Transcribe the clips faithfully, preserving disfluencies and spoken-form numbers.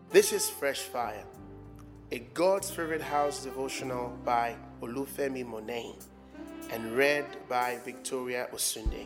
This is Fresh Fire, a God's Favorite House devotional by Olufemi Monet and read by Victoria Osunde.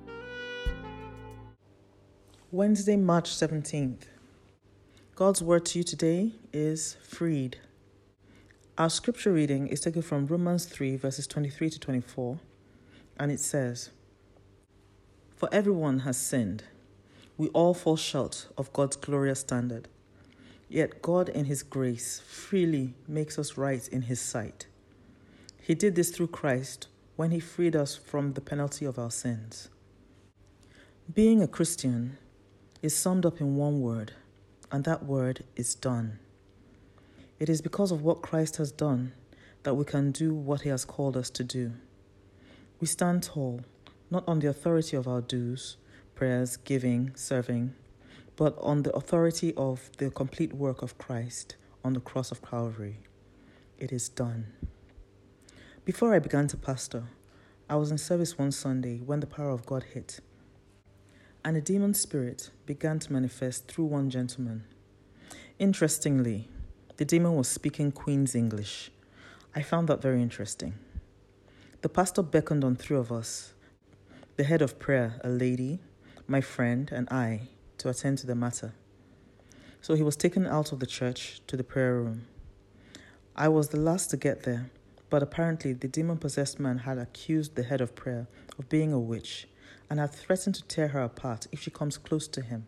Wednesday, March seventeenth. God's word to you today is freed. Our scripture reading is taken from Romans three, verses twenty-three to twenty-four, and it says, "For everyone has sinned. We all fall short of God's glorious standard. Yet God, in His grace, freely makes us right in His sight. He did this through Christ when He freed us from the penalty of our sins." Being a Christian is summed up in one word, and that word is done. It is because of what Christ has done that we can do what He has called us to do. We stand tall, not on the authority of our dues, prayers, giving, serving, but on the authority of the complete work of Christ on the cross of Calvary. It is done. Before I began to pastor, I was in service one Sunday when the power of God hit, and a demon spirit began to manifest through one gentleman. Interestingly, the demon was speaking Queen's English. I found that very interesting. The pastor beckoned on three of us, the head of prayer, a lady, my friend, and I, to attend to the matter. So he was taken out of the church to the prayer room. I was the last to get there, but apparently the demon-possessed man had accused the head of prayer of being a witch and had threatened to tear her apart if she comes close to him.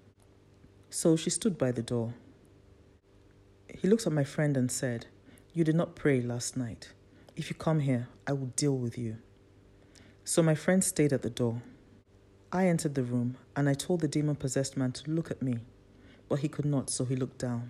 So she stood by the door. He looked at my friend and said, "You did not pray last night. If you come here, I will deal with you." So my friend stayed at the door. I entered the room and I told the demon-possessed man to look at me, but he could not, so he looked down.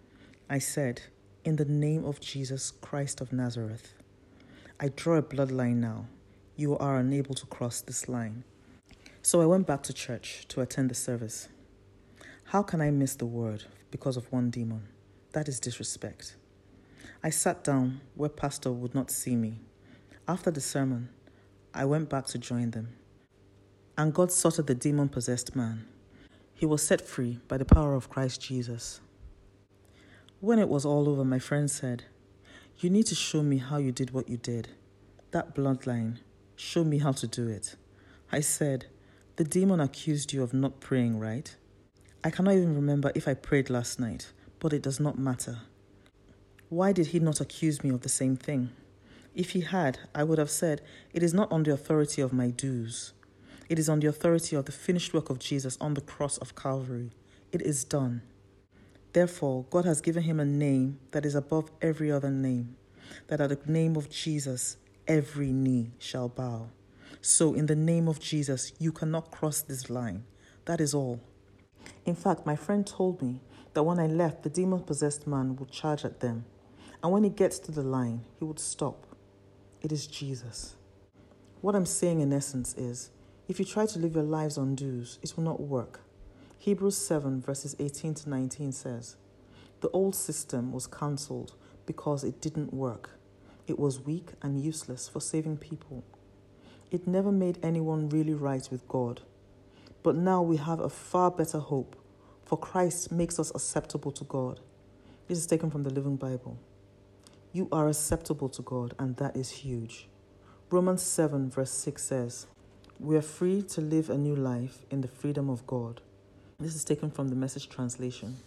I said, "In the name of Jesus Christ of Nazareth, I draw a bloodline now. You are unable to cross this line." So I went back to church to attend the service. How can I miss the word because of one demon? That is disrespect. I sat down where pastor would not see me. After the sermon, I went back to join them. And God sorted the demon-possessed man. He was set free by the power of Christ Jesus. When it was all over, my friend said, "You need to show me how you did what you did. That bloodline, show me how to do it." I said, "The demon accused you of not praying, right? I cannot even remember if I prayed last night, but it does not matter. Why did he not accuse me of the same thing? If he had, I would have said, it is not on the authority of my dues. It is on the authority of the finished work of Jesus on the cross of Calvary. It is done. Therefore, God has given him a name that is above every other name, that at the name of Jesus, every knee shall bow. So in the name of Jesus, you cannot cross this line. That is all." In fact, my friend told me that when I left, the demon-possessed man would charge at them. And when he gets to the line, he would stop. It is Jesus. What I'm saying in essence is, if you try to live your lives on dues, it will not work. Hebrews seven verses eighteen to nineteen says, "The old system was cancelled because it didn't work. It was weak and useless for saving people. It never made anyone really right with God. But now we have a far better hope, for Christ makes us acceptable to God." This is taken from the Living Bible. You are acceptable to God, and that is huge. Romans seven verse six says, "We are free to live a new life in the freedom of God." This is taken from the Message translation.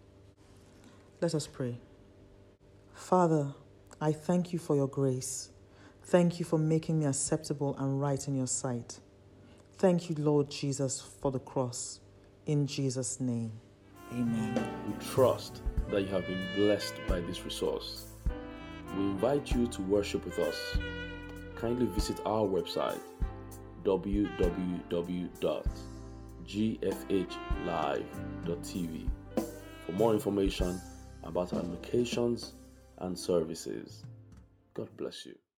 Let us pray. Father, I thank you for your grace. Thank you for making me acceptable and right in your sight. Thank you, Lord Jesus, for the cross. In Jesus' name, amen. We trust that you have been blessed by this resource. We invite you to worship with us. Kindly visit our website, w w w dot g f h live dot t v, for more information about our locations and services. God bless you.